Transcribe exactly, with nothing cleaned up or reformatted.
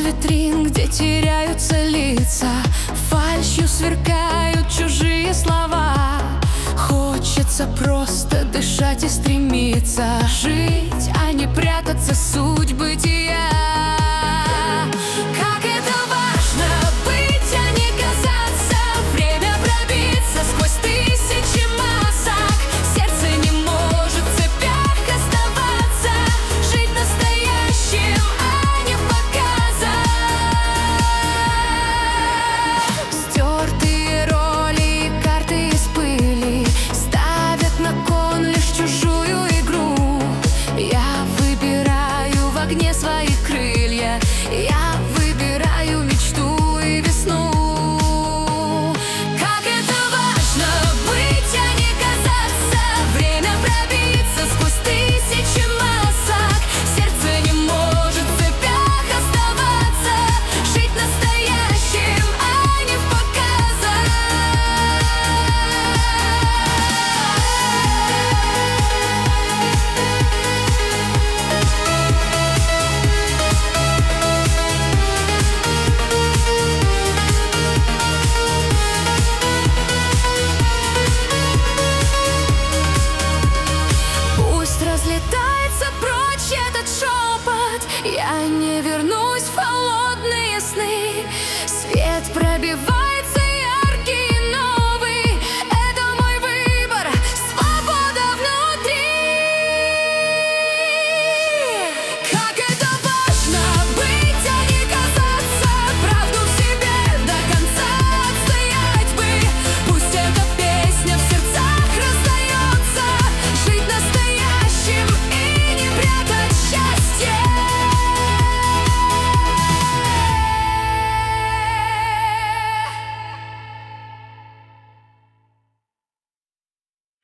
витрин, где теряются лица, фальшью сверкают чужие слова. Хочется просто дышать и стремиться жить, а не прятаться, суть бытия. Как это важно быть, а не казаться, время пробиться сквозь тысячи масок. Сердце не может в цепях оставаться, жить настоящим, а не в показах. Стертые роли и карты из пыли ставят на кон лишь чужую игру. Я выбираю в огне свои крылья, я